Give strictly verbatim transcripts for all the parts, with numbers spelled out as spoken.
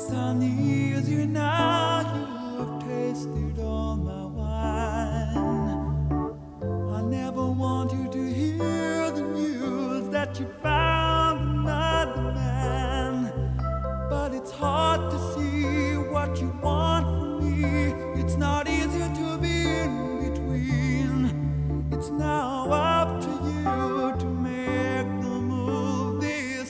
Sunny as you now, you have tasted all my wine. I never want you to hear the news that you found another man. But it's hard to see what you want from me. It's not easy to be in between. It's now up to you to make the move this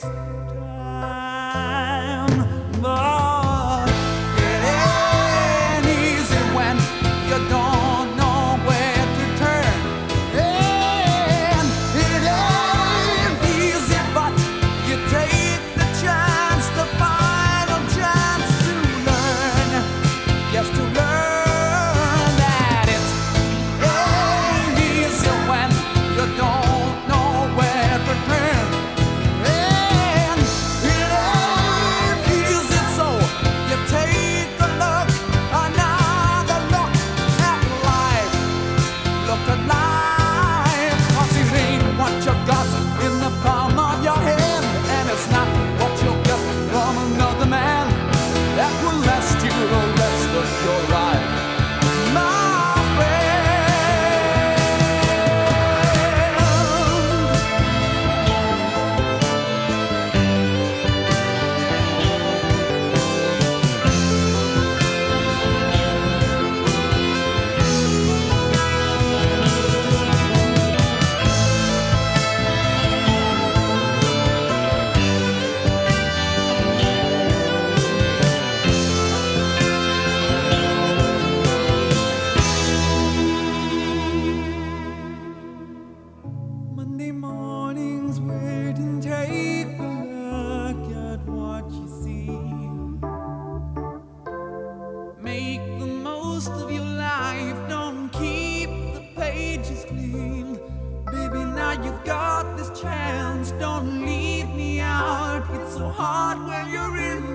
time. But it ain't easy when you don't know where to turn. And it ain't easy, but you take the chance, the final chance to learn. Yes, to learn that it ain't easy when you don't know where to turn. And it ain't easy, so you take a look, another look at life. Look at life, 'cause it ain't what you got in the palm of your hand, and it's not what you'll get from another man that will last you the rest of your life, my friend. Monday mornings, wait and take a look at what you see. Make the most of your life, don't keep the pages clean. Baby, now you've got this chance, don't leave me out. It's so hard when you're in